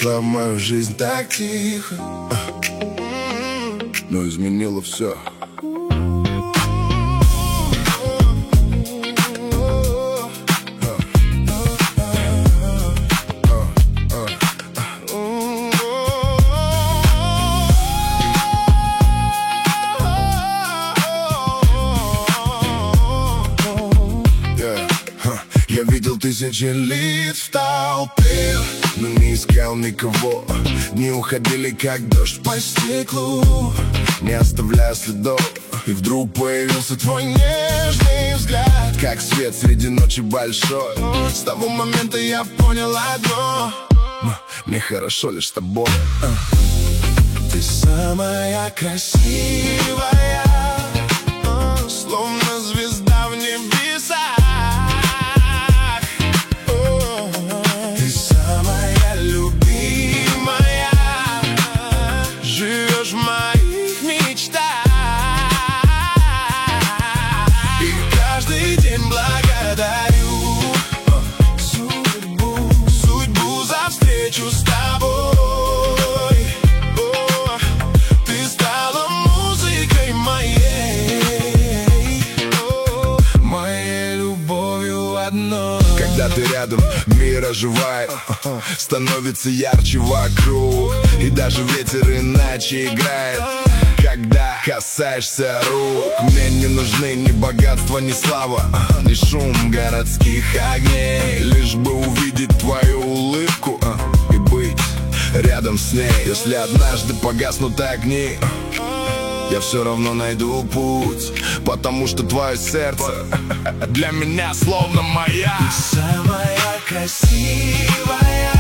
пришла в мою жизнь так тихо, но изменила все. Я видел тысячи лиц в толпе, но не искал никого. Дни уходили, как дождь по стеклу, не оставляя следов. И вдруг появился твой нежный взгляд, как свет среди ночи большой. С того момента я понял одно: мне хорошо лишь с тобой. Ты самая красивая, словно звезда в небесах. Ты самая любимая, живешь в моих мечтах. И каждый день благодарю судьбу за встречу с тобой. Когда ты рядом, мир оживает, становится ярче вокруг, и даже ветер иначе играет, когда касаешься рук. Мне не нужны ни богатство, ни слава, ни шум городских огней, лишь бы увидеть твою улыбку и быть рядом с ней. Если однажды погаснут огни, я все равно найду путь, потому что твое сердце для меня словно маяк. Ты самая красивая,